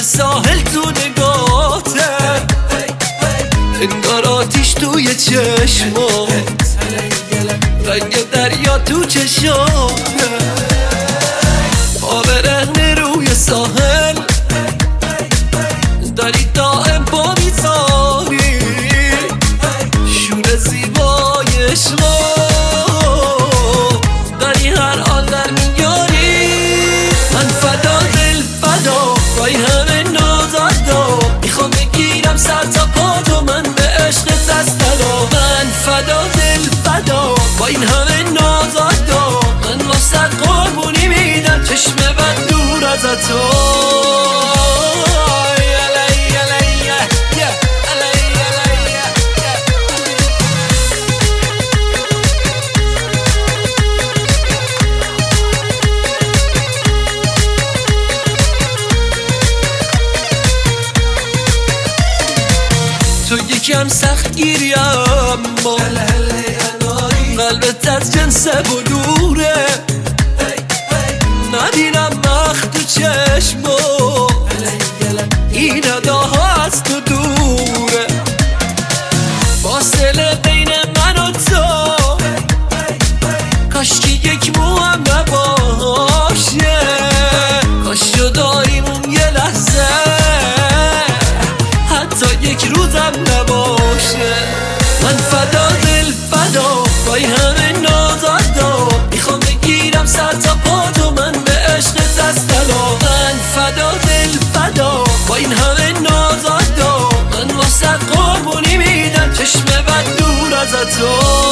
ساحل تو نگاته، انگار آتیش توی چشمات، رنگ دریا تو چشاته، پا برهنه روی ساحل داری دائم پا میذاری، شور زیبای عشقا داری هر آن در میاری. من فدا دل فدا با این همه نازادا، میخوام بگیرم سر تا پا تو، من به عشقت از فدا. من فدا دل فدا با این همه نازادا، من واسه قربونی میدم چشم بد دور از تو. تو یکم سخت گیری اما قلبت از جنس بلوره، نبینم مخت تو چشمو این اداها از تو دوره، فاصله بین من و تو کاشکی یک مو هم نباشه، کاش جداییم اون یه لحظه حتی یک روزم نباشه. من فدا دل فدا با این همه نازادا، میخوام بگیرم سر تا پا تو، من به عشقت از فدا. من فدا دل فدا با این همه نازادا، من واسه قربونی میدم چشم بد دور از تو.